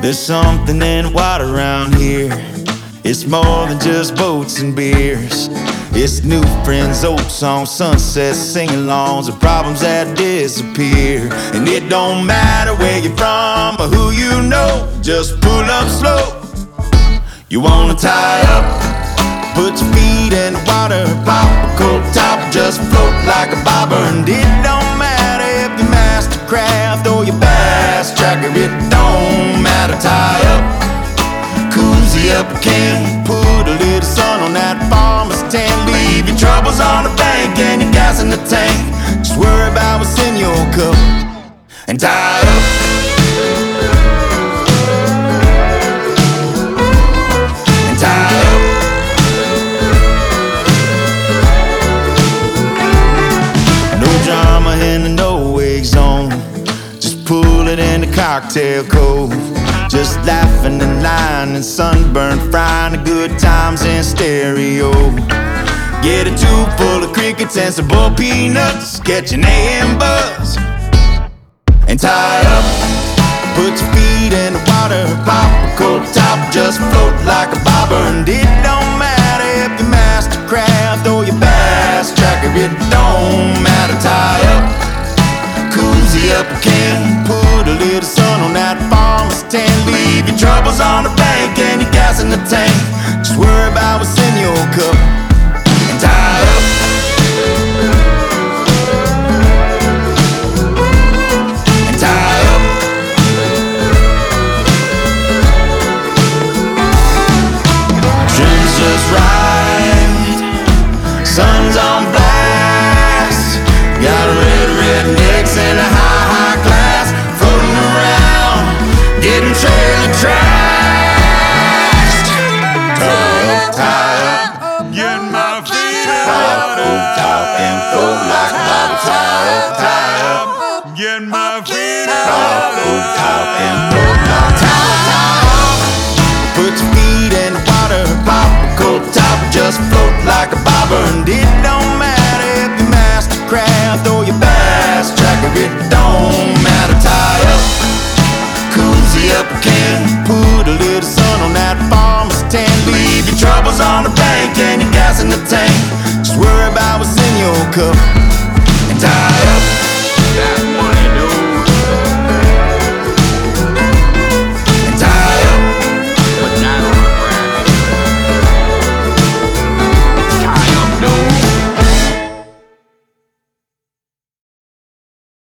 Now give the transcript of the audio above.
There's something in the water around here. It's more than just boats and beers. It's new friends, old songs, sunsets, sing-alongs, and problems that disappear. And it don't matter where you're from or who you know, just pull up slow. You wanna tie up, put your feet in the water, pop a cold top, just float like a bobber. And it don't matter if you're Mastercraft or your bass tracker, it don't matter. Tie up, cozy up a can, put a little sun on that farmer's tan. Leave your troubles on the bank and your gas in the tank. Just worry about what's in your cup and tie up. And tie up. No drama in the no-wake zone, just pull it in the cocktail cove. Just laughing and lying and sunburn, frying, the good times in stereo. Get a tube full of crickets and some bull peanuts, catch an AM buzz and tie up. Put your feet in the water, pop a cold top, just float like a bobber. And it don't matter if you're Mastercraft or your bass tracker, it don't matter. Tie up, cozy up a can, put a little sun on that farmer's tan. Leave your troubles on the bank and your gas in the tank. Just worry about what's in your cup and tie up. And tie up. Trim's just right, sun's on blast. Got a rednecks and a high class floating around, getting trailer trashed. Tie up, get my feet up, top and float like a bobber. Tie up, get my feet up, top and float like a bobber. Put your feet in the water, pop a cold top, just float like a bobber. And it don't matter if you're Mastercraft or your bass tracker, it don't matter. Tie up, cozy up a can, put a little sun on that farmer's tan. Leave your troubles on the bank and your gas in the tank. Just worry about what's in your cup and tie up.